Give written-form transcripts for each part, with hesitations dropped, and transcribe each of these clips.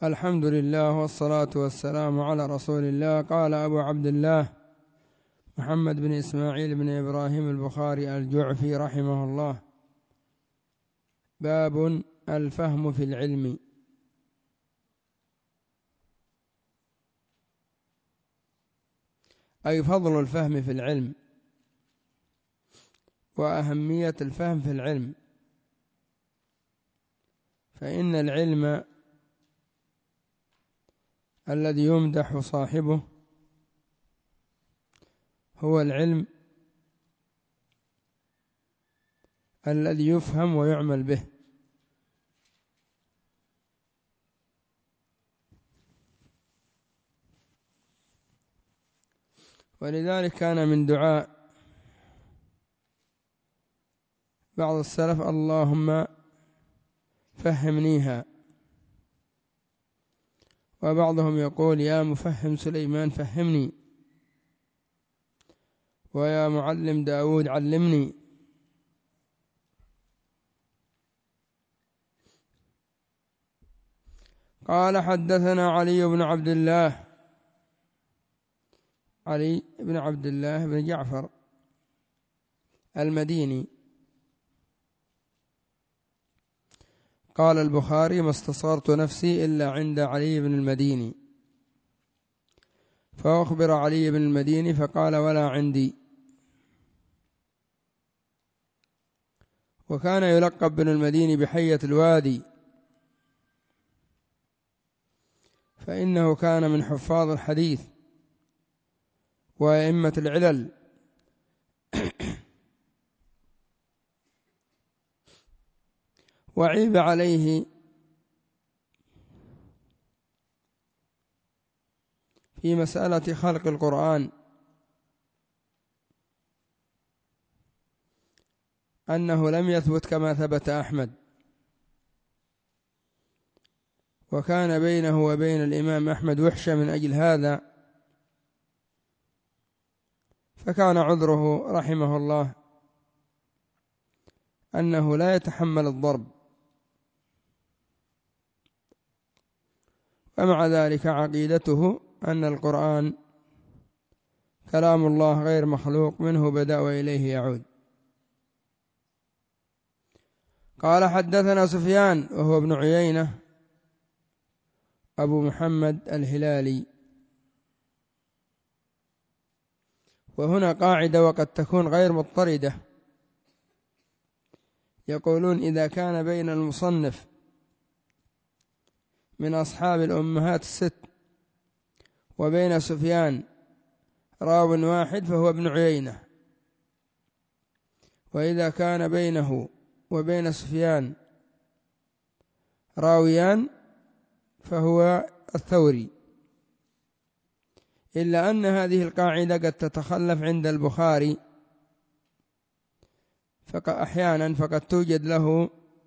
الحمد لله والصلاة والسلام على رسول الله. قال أبو عبد الله محمد بن إسماعيل بن إبراهيم البخاري الجعفي رحمه الله: باب الفهم في العلم. أي فضل الفهم في العلم وأهمية الفهم في العلم، فإن العلم الذي يمدح صاحبه هو العلم الذي يفهم ويعمل به. ولذلك كان من دعاء بعض السلف: اللهم فهمنيها. وبعضهم يقول: يا مفهم سليمان فهمني، ويا معلم داود علمني. قال: حدثنا علي بن عبد الله بن جعفر المديني. قال البخاري: ما استصغرت نفسي إلا عند علي بن المديني. فأخبر علي بن المديني فقال: ولا عندي. وكان يلقب بن المديني بحية الوادي، فإنه كان من حفاظ الحديث وأئمة العلل. وعيب عليه في مسألة خلق القرآن أنه لم يثبت كما ثبت أحمد، وكان بينه وبين الإمام أحمد وحشة من أجل هذا، فكان عذره رحمه الله أنه لا يتحمل الضرب، ومع ذلك عقيدته أن القرآن كلام الله غير مخلوق، منه بدأ وإليه يعود. قال: حدثنا سفيان وهو ابن عيينة أبو محمد الهلالي. وهنا قاعدة وقد تكون غير مضطردة، يقولون: إذا كان بين المصنف من أصحاب الأمهات الست وبين سفيان راو واحد فهو ابن عيينة، وإذا كان بينه وبين سفيان راويان فهو الثوري. إلا أن هذه القاعدة قد تتخلف عند البخاري أحيانا، فقد توجد له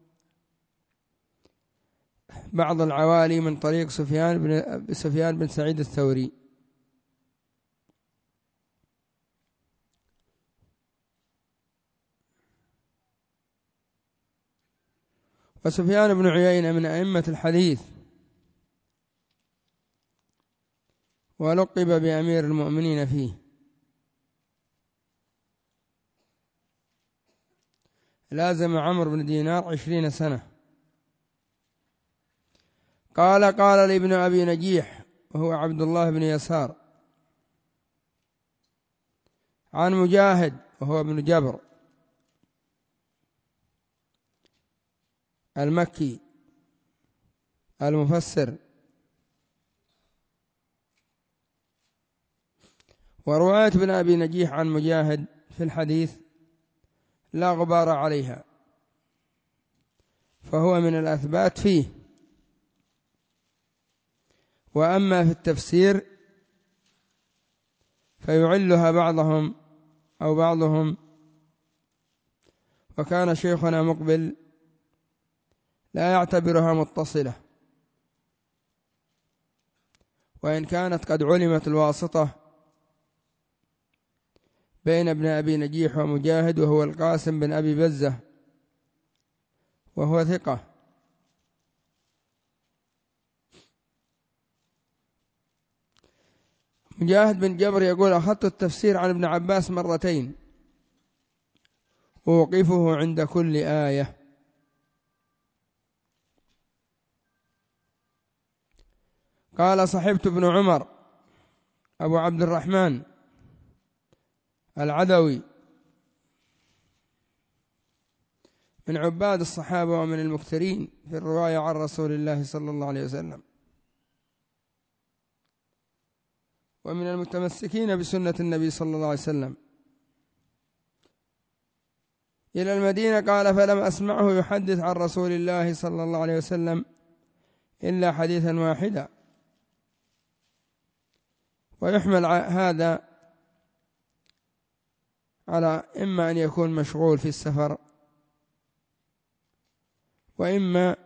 بعض العوالي من طريق سفيان بن سعيد الثوري. وسفيان بن عيينة من أئمة الحديث، ولقب بأمير المؤمنين فيه. لازم عمرو بن دينار 20 سنة. قال لابن أبي نجيح وهو عبد الله بن يسار عن مجاهد وهو ابن جبر المكي المفسر. ورواية ابن أبي نجيح عن مجاهد في الحديث لا غبار عليها، فهو من الأثبات فيه. وأما في التفسير فيعلها بعضهم، وكان شيخنا مقبل لا يعتبرها متصلة، وإن كانت قد علمت الواسطة بين ابن أبي نجيح ومجاهد، وهو القاسم بن أبي بزة، وهو ثقة. مجاهد بن جبر يقول: أخذت التفسير عن ابن عباس مرتين أوقفه عند كل آية. قال: صحبت ابن عمر أبو عبد الرحمن العدوي من عباد الصحابة ومن المكثرين في الرواية عن رسول الله صلى الله عليه وسلم، ومن المتمسكين بسنة النبي صلى الله عليه وسلم، إلى المدينة. قال: فلم أسمعه يحدث عن رسول الله صلى الله عليه وسلم إلا حديثا واحدا. ويحمل هذا على إما أن يكون مشغول في السفر، وإما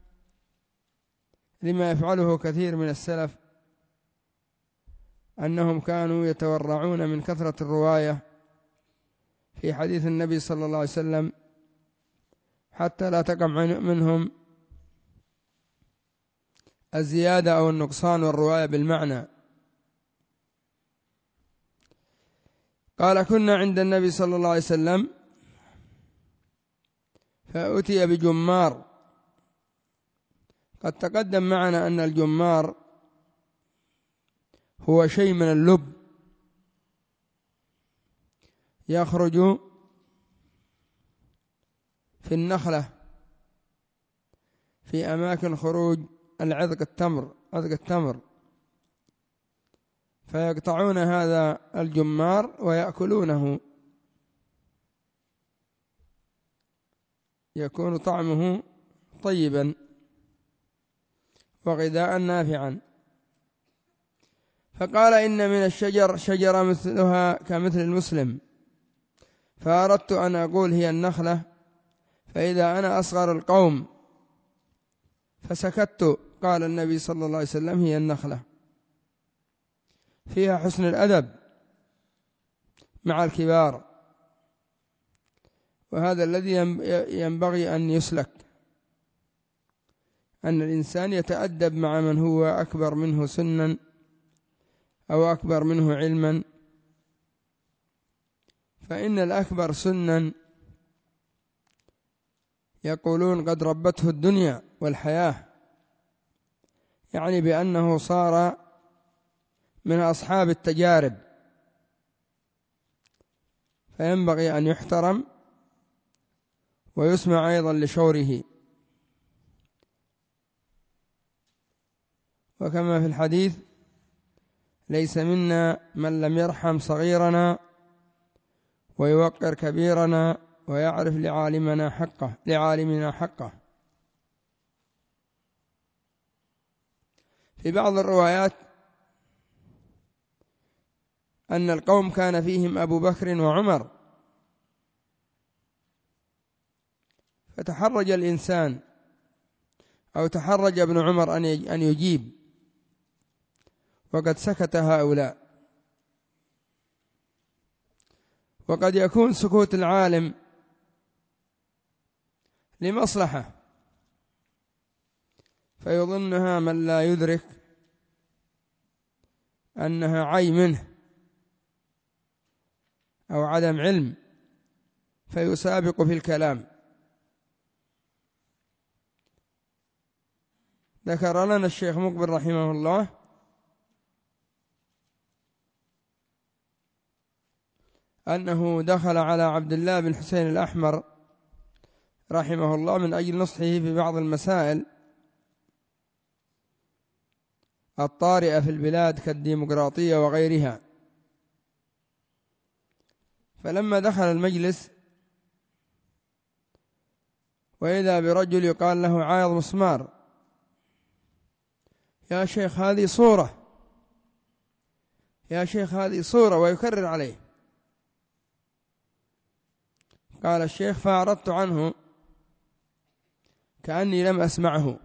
لما يفعله كثير من السلف أنهم كانوا يتورعون من كثرة الرواية في حديث النبي صلى الله عليه وسلم حتى لا تقع منهم الزيادة أو النقصان والرواية بالمعنى. قال: كنا عند النبي صلى الله عليه وسلم فأتي بجمار. قد تقدم معنا أن الجمار هو شيء من اللب يخرج في النخلة في أماكن خروج عذق التمر، فيقطعون هذا الجمار ويأكلونه، يكون طعمه طيبا وغذاء نافعا. فقال: إن من الشجر شجرة مثلها كمثل المسلم، فأردت أن أقول هي النخلة، فإذا أنا أصغر القوم فسكت. قال النبي صلى الله عليه وسلم: هي النخلة، فيها حسن الأدب مع الكبار، وهذا الذي ينبغي أن يسلك، أن الإنسان يتأدب مع من هو أكبر منه سنا أو أكبر منه علما، فإن الأكبر سنا يقولون قد ربته الدنيا والحياة، يعني بأنه صار من أصحاب التجارب، فينبغي أن يحترم ويسمع أيضا لشوره. وكما في الحديث: ليس منا من لم يرحم صغيرنا ويوقر كبيرنا ويعرف لعالمنا حقه. في بعض الروايات أن القوم كان فيهم أبو بكر وعمر، فتحرج الإنسان أو تحرج ابن عمر أن يجيب، وقد سكت هؤلاء. وقد يكون سكوت العالم لمصلحة، فيظنها من لا يدرك أنها عي منه أو عدم علم، فيسابق في الكلام. ذكر لنا الشيخ مقبل رحمه الله أنه دخل على عبد الله بن حسين الأحمر رحمه الله من أجل نصحه في بعض المسائل الطارئة في البلاد كالديمقراطية وغيرها. فلما دخل المجلس وإذا برجل يقال له عايض مسمار: يا شيخ هذه صورة، يا شيخ هذه صورة، ويكرر عليه. قال الشيخ: فأعرضت عنه كأني لم أسمعه.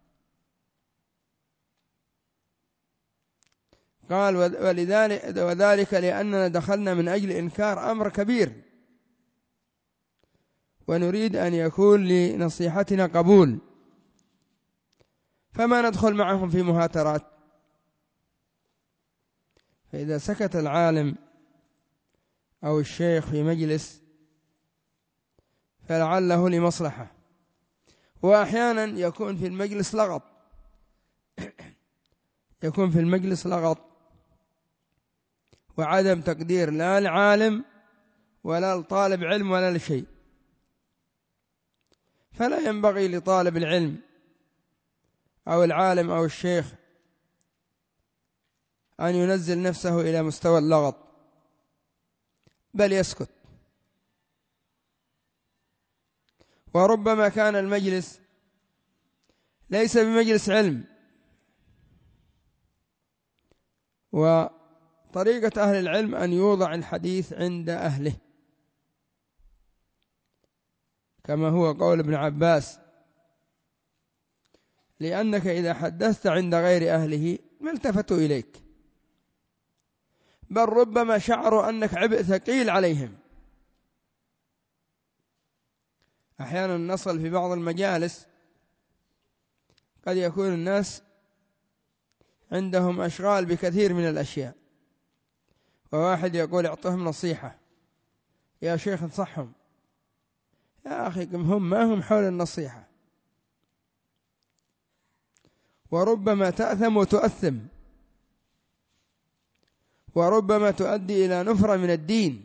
قال: وذلك لأننا دخلنا من أجل إنكار أمر كبير، ونريد أن يكون لنصيحتنا قبول، فما ندخل معهم في مهاترات. فإذا سكت العالم أو الشيخ في مجلس فلعله لمصلحة، وأحيانا يكون في المجلس لغط، يكون في المجلس لغط وعدم تقدير لا العالم ولا لطالب علم ولا لشيء. فلا ينبغي لطالب العلم أو العالم أو الشيخ أن ينزل نفسه إلى مستوى اللغط، بل يسكت. وربما كان المجلس ليس بمجلس علم، وطريقة أهل العلم أن يوضع الحديث عند أهله، كما هو قول ابن عباس: لأنك إذا حدثت عند غير أهله ما التفتوا إليك، بل ربما شعروا أنك عبء ثقيل عليهم. أحيانا نصل في بعض المجالس قد يكون الناس عندهم أشغال بكثير من الأشياء، وواحد يقول اعطهم نصيحة، يا شيخ انصحهم، يا أخي هم ما هم حول النصيحة. وربما تأثم وتؤثم، وربما تؤدي إلى نفرة من الدين.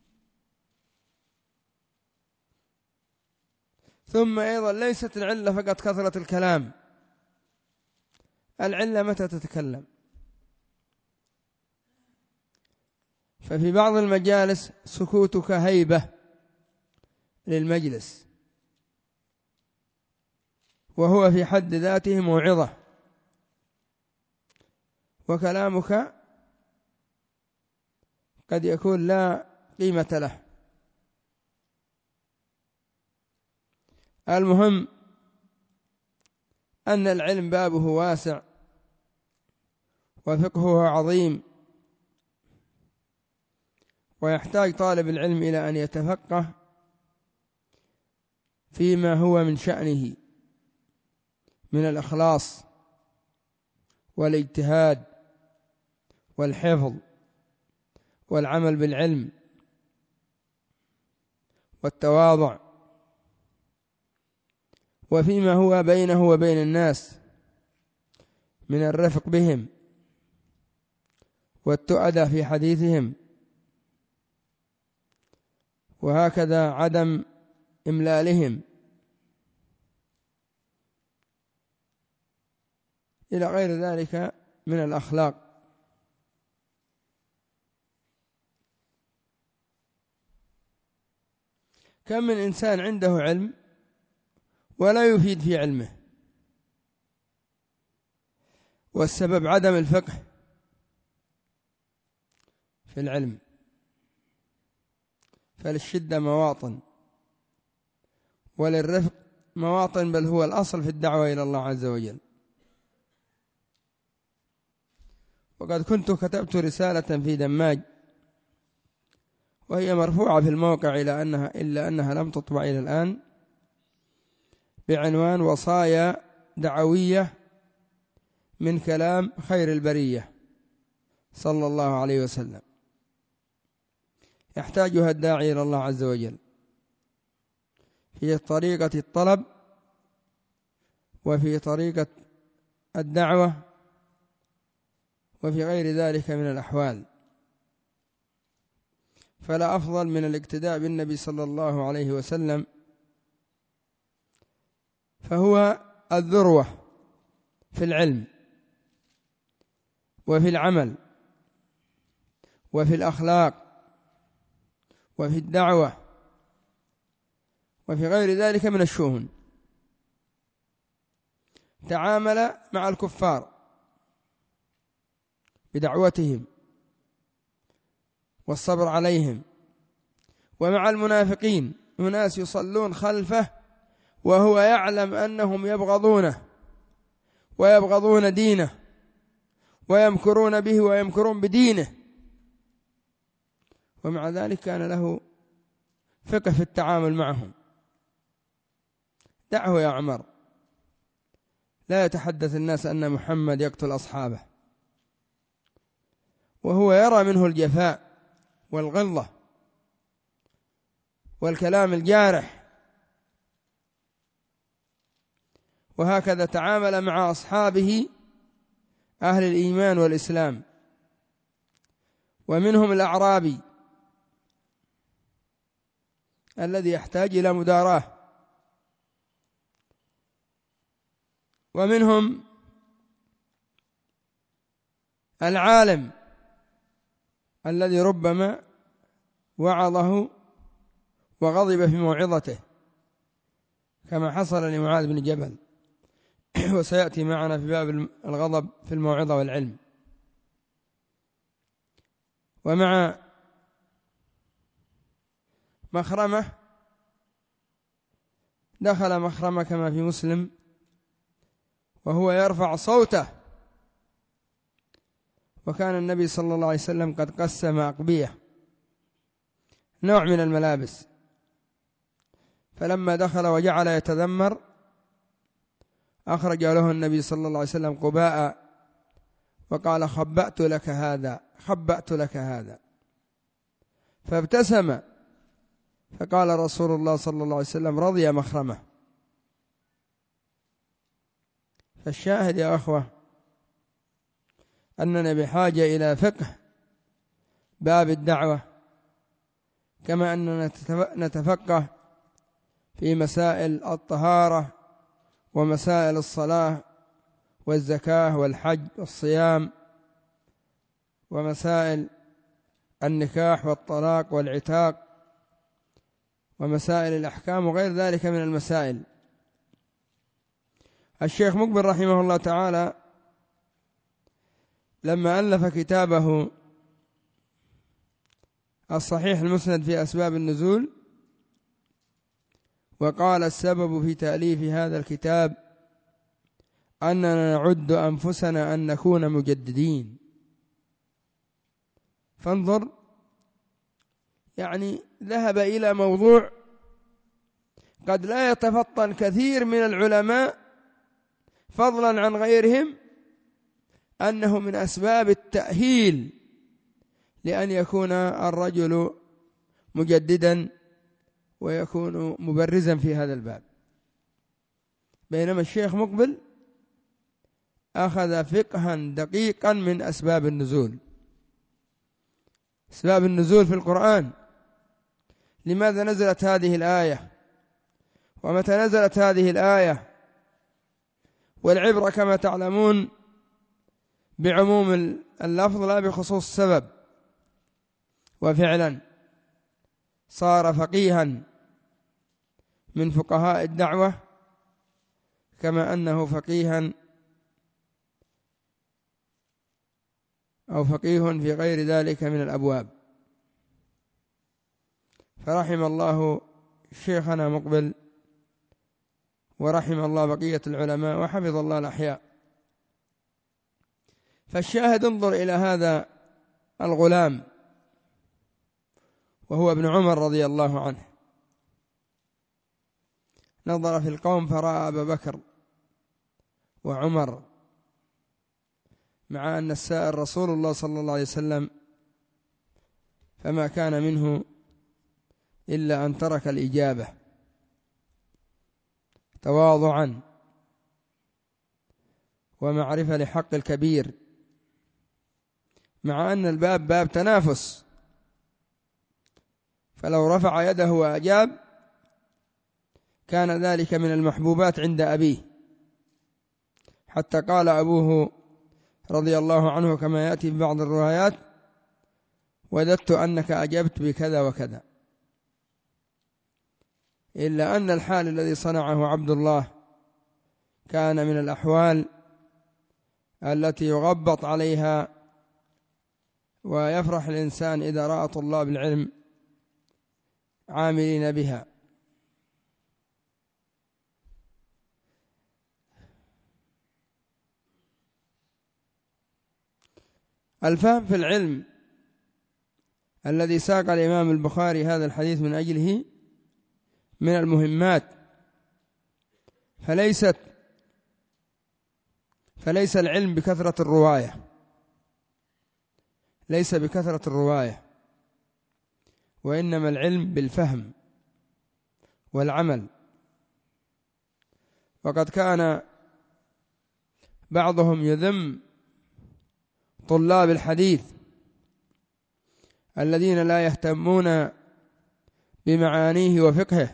ثم أيضا ليست العلة فقط كثرة الكلام، العلة متى تتكلم. ففي بعض المجالس سكوتك هيبة للمجلس، وهو في حد ذاته موعظة، وكلامك قد يكون لا قيمة له. المهم أن العلم بابه واسع وفقهه عظيم، ويحتاج طالب العلم إلى أن يتفقه فيما هو من شأنه من الإخلاص والاجتهاد والحفظ والعمل بالعلم والتواضع، وفيما هو بينه وبين الناس من الرفق بهم والتؤدى في حديثهم، وهكذا عدم إملالهم إلى غير ذلك من الأخلاق. كم من إنسان عنده علم ولا يفيد في علمه، والسبب عدم الفقه في العلم. فللشدة مواطن وللرفق مواطن، بل هو الأصل في الدعوة إلى الله عز وجل. وقد كنت كتبت رسالة في دماج وهي مرفوعة في الموقع إلا أنها لم تطبع إلى الآن، بعنوان وصايا دعوية من كلام خير البرية صلى الله عليه وسلم، يحتاجها الداعي إلى الله عز وجل في طريقة الطلب وفي طريقة الدعوة وفي غير ذلك من الأحوال. فلا أفضل من الاقتداء بالنبي صلى الله عليه وسلم، فهو الذروة في العلم وفي العمل وفي الأخلاق وفي الدعوة وفي غير ذلك من الشؤون. تعامل مع الكفار بدعوتهم والصبر عليهم، ومع المنافقين أناس يصلون خلفه وهو يعلم أنهم يبغضونه ويبغضون دينه ويمكرون به ويمكرون بدينه، ومع ذلك كان له فقه في التعامل معهم. دعه يا عمر، لا يتحدث الناس أن محمد يقتل أصحابه. وهو يرى منه الجفاء والغلظة والكلام الجارح، وهكذا تعامل مع أصحابه أهل الإيمان والإسلام. ومنهم الأعرابي الذي يحتاج إلى مداراة، ومنهم العالم الذي ربما وعظه وغضب في موعظته كما حصل لمعاذ بن جبل وسيأتي معنا في باب الغضب في الموعظة والعلم. ومع مخرمة، دخل مخرمة كما في مسلم وهو يرفع صوته، وكان النبي صلى الله عليه وسلم قد قسم أقبية نوع من الملابس، فلما دخل وجعل يتذمر أخرج له النبي صلى الله عليه وسلم قباء وقال خبأت لك هذا، خبأت لك هذا، فابتسم، فقال رسول الله صلى الله عليه وسلم رضي مخرمة. فالشاهد يا أخوة أننا بحاجة إلى فقه باب الدعوة، كما أننا نتفقه في مسائل الطهارة ومسائل الصلاة والزكاة والحج والصيام ومسائل النكاح والطلاق والعتاق ومسائل الأحكام وغير ذلك من المسائل. الشيخ مقبل رحمه الله تعالى لما ألف كتابه الصحيح المسند في أسباب النزول وقال السبب في تأليف هذا الكتاب أننا نعد أنفسنا أن نكون مجددين. فانظر، يعني ذهب إلى موضوع قد لا يتفطن كثير من العلماء فضلا عن غيرهم أنه من أسباب التأهيل لأن يكون الرجل مجددا ويكون مبرزا في هذا الباب، بينما الشيخ مقبل أخذ فقها دقيقا من أسباب النزول. أسباب النزول في القرآن، لماذا نزلت هذه الآية ومتى نزلت هذه الآية، والعبرة كما تعلمون بعموم اللفظ لا بخصوص السبب. وفعلا صار فقيها من فقهاء الدعوة كما أنه فقيها أو فقيه في غير ذلك من الأبواب. فرحم الله شيخنا مقبل ورحم الله بقية العلماء وحفظ الله الأحياء. فالشاهد انظر إلى هذا الغلام وهو ابن عمر رضي الله عنه، نظر في القوم فرأى أبا بكر وعمر، مع أن السائر رسول الله صلى الله عليه وسلم، فما كان منه إلا أن ترك الإجابة تواضعا ومعرفة لحق الكبير، مع أن الباب باب تنافس، فلو رفع يده وأجاب كان ذلك من المحبوبات عند أبيه، حتى قال أبوه رضي الله عنه كما يأتي في بعض الروايات وددت أنك أجبت بكذا وكذا. إلا أن الحال الذي صنعه عبد الله كان من الأحوال التي يغبط عليها ويفرح الإنسان إذا رأى طلاب العلم عاملين بها. الفهم في العلم الذي ساق الإمام البخاري هذا الحديث من أجله من المهمات، فليس العلم بكثرة الرواية، ليس بكثرة الرواية، وإنما العلم بالفهم والعمل. وقد كان بعضهم يذم طلاب الحديث الذين لا يهتمون بمعانيه وفقهه،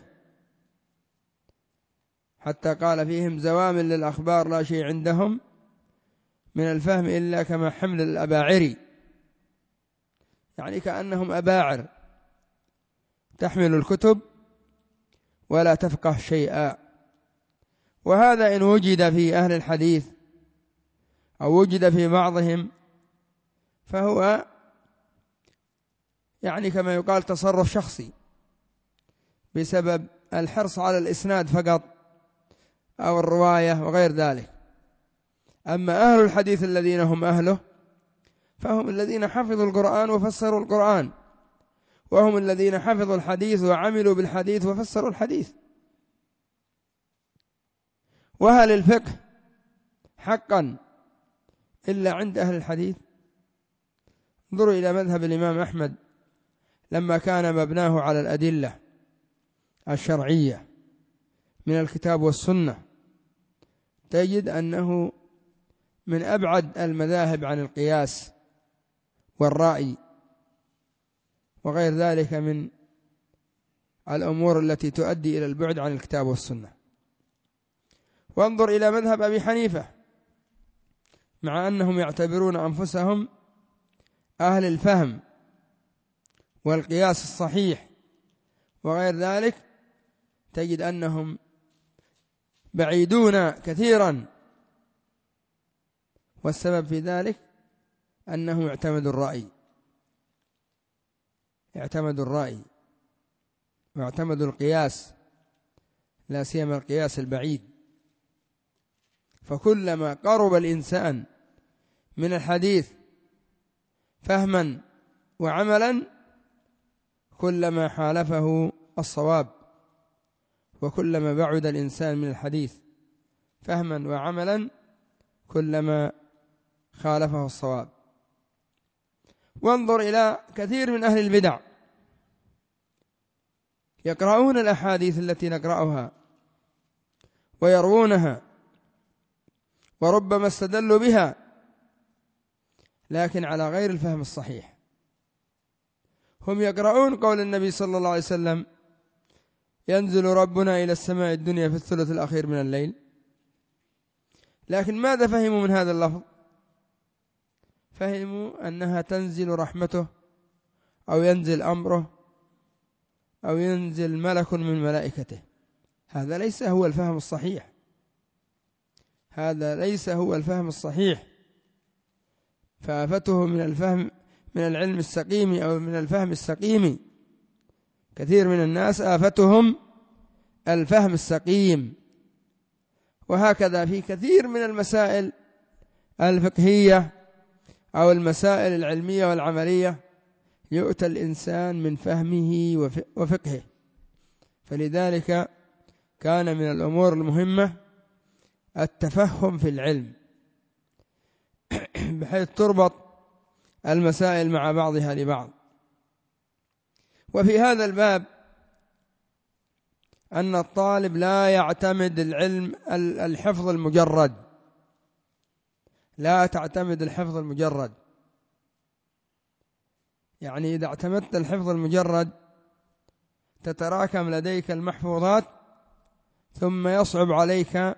حتى قال فيهم زوامل للأخبار لا شيء عندهم من الفهم إلا كما حمل الأباعر، يعني كأنهم أباعر تحمل الكتب ولا تفقه شيئا. وهذا إن وجد في أهل الحديث أو وجد في بعضهم فهو يعني كما يقال تصرف شخصي بسبب الحرص على الإسناد فقط أو الرواية وغير ذلك. أما أهل الحديث الذين هم أهله فهم الذين حفظوا القرآن وفسروا القرآن، وهم الذين حفظوا الحديث وعملوا بالحديث وفسروا الحديث. وهل الفقه حقا إلا عند أهل الحديث؟ انظروا إلى مذهب الإمام أحمد لما كان مبناه على الأدلة الشرعية من الكتاب والسنة، تجد أنه من أبعد المذاهب عن القياس والرأي وغير ذلك من الأمور التي تؤدي إلى البعد عن الكتاب والسنة. وانظر إلى مذهب أبي حنيفة، مع أنهم يعتبرون أنفسهم أهل الفهم والقياس الصحيح وغير ذلك، تجد أنهم بعيدون كثيرا، والسبب في ذلك أنهم اعتمدوا الرأي واعتمدوا القياس، لا سيما القياس البعيد. فكلما قرب الإنسان من الحديث فهما وعملا كلما حالفه الصواب، وكلما بعد الإنسان من الحديث فهما وعملا كلما خالفه الصواب. وانظر إلى كثير من أهل البدع يقرؤون الأحاديث التي نقرأها ويروونها وربما استدلوا بها، لكن على غير الفهم الصحيح. هم يقرؤون قول النبي صلى الله عليه وسلم: ينزل ربنا إلى السماء الدنيا في الثلث الأخير من الليل، لكن ماذا فهموا من هذا اللفظ؟ فهموا أنها تنزل رحمته أو ينزل أمره أو ينزل ملك من ملائكته. هذا ليس هو الفهم الصحيح، هذا ليس هو الفهم الصحيح. فآفته من الفهم من العلم السقيم أو من الفهم السقيم، كثير من الناس آفتهم الفهم السقيم. وهكذا في كثير من المسائل الفقهية أو المسائل العلمية والعملية يؤتى الإنسان من فهمه وفقهه. فلذلك كان من الأمور المهمة التفهم في العلم بحيث تربط المسائل مع بعضها لبعض. وفي هذا الباب أن الطالب لا يعتمد العلم الحفظ المجرد، لا تعتمد الحفظ المجرد. يعني إذا اعتمدت الحفظ المجرد تتراكم لديك المحفوظات ثم يصعب عليك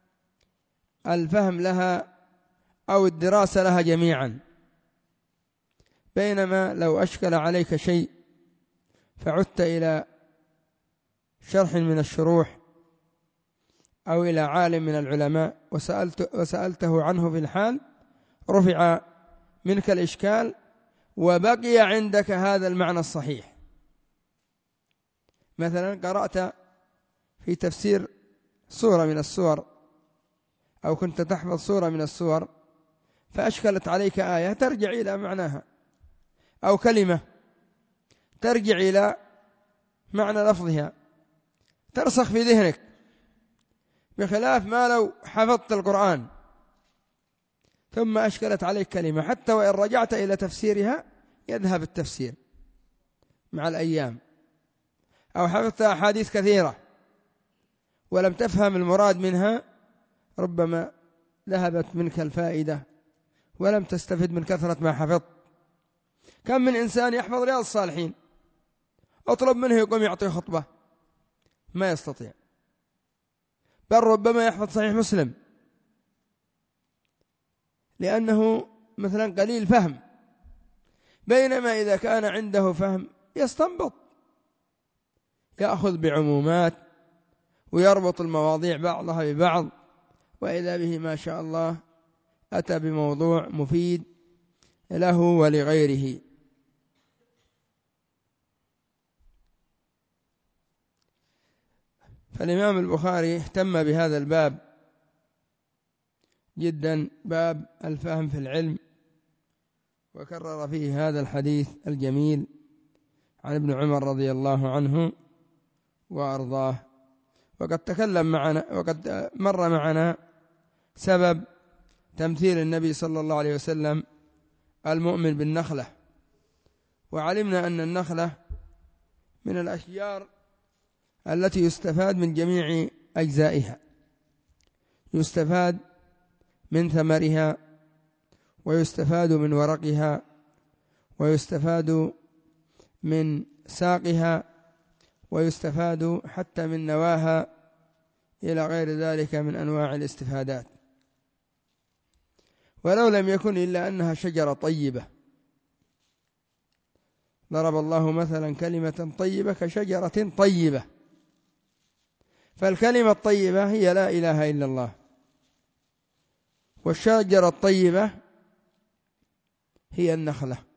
الفهم لها أو الدراسة لها جميعا. بينما لو أشكل عليك شيء فعدت إلى شرح من الشروح أو إلى عالم من العلماء وسألته عنه في الحال، رفع منك الإشكال وبقي عندك هذا المعنى الصحيح. مثلا قرأت في تفسير سورة من السور أو كنت تحفظ سورة من السور فأشكلت عليك آية، ترجع إلى معناها، أو كلمة ترجع إلى معنى لفظها، ترسخ في ذهنك، بخلاف ما لو حفظت القرآن ثم أشكلت عليك كلمة، حتى وإن رجعت إلى تفسيرها يذهب التفسير مع الأيام، أو حفظت أحاديث كثيرة ولم تفهم المراد منها، ربما ذهبت منك الفائدة ولم تستفد من كثرة ما حفظت. كم من إنسان يحفظ رياض الصالحين، أطلب منه يقوم يعطي خطبة ما يستطيع، بل ربما يحفظ صحيح مسلم لأنه مثلا قليل فهم، بينما إذا كان عنده فهم يستنبط، يأخذ بعمومات ويربط المواضيع بعضها ببعض، وإذا به ما شاء الله أتى بموضوع مفيد له ولغيره. فالإمام البخاري اهتم بهذا الباب جدا، باب الفهم في العلم، وكرر فيه هذا الحديث الجميل عن ابن عمر رضي الله عنه وأرضاه. وقد مر معنا سبب تمثيل النبي صلى الله عليه وسلم المؤمن بالنخلة، وعلمنا أن النخلة من الأشجار التي يستفاد من جميع أجزائها، يستفاد من ثمرها، ويستفاد من ورقها، ويستفاد من ساقها، ويستفاد حتى من نواها، إلى غير ذلك من أنواع الاستفادات. ولو لم يكن إلا أنها شجرة طيبة، ضرب الله مثلا كلمة طيبة كشجرة طيبة، فالكلمة الطيبة هي لا إله إلا الله، والشجرة الطيبة هي النخلة.